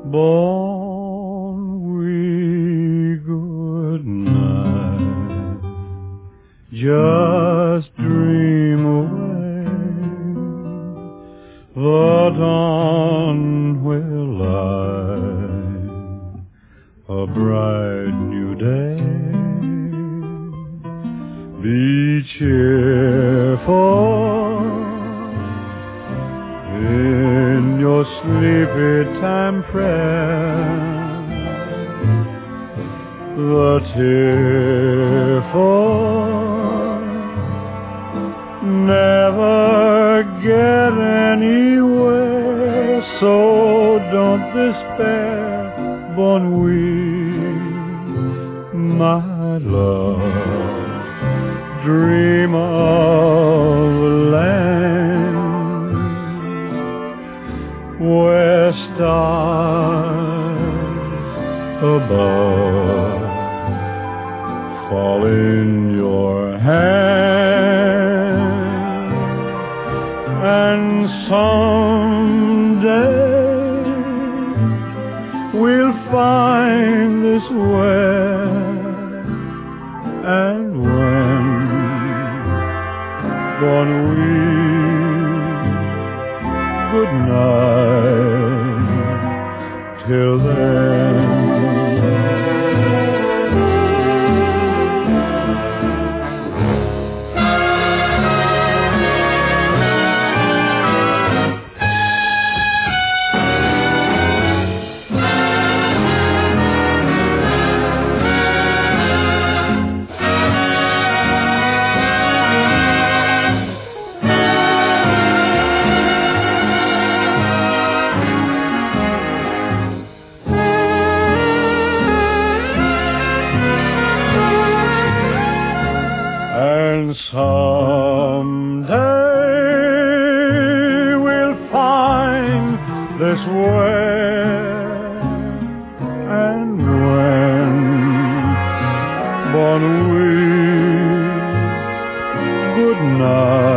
Bon oui, good night. Just dream away. The dawn will light a bright new day. Be cheerful in your sleepy time prayer. The tearful never get anywhere, so don't despair, bon oui, my love. Dream of a land where stars above fall in your hand, and someday we'll find this where and when, bon oui, good night, till then. And someday we'll find this where and when, bon oui, good night.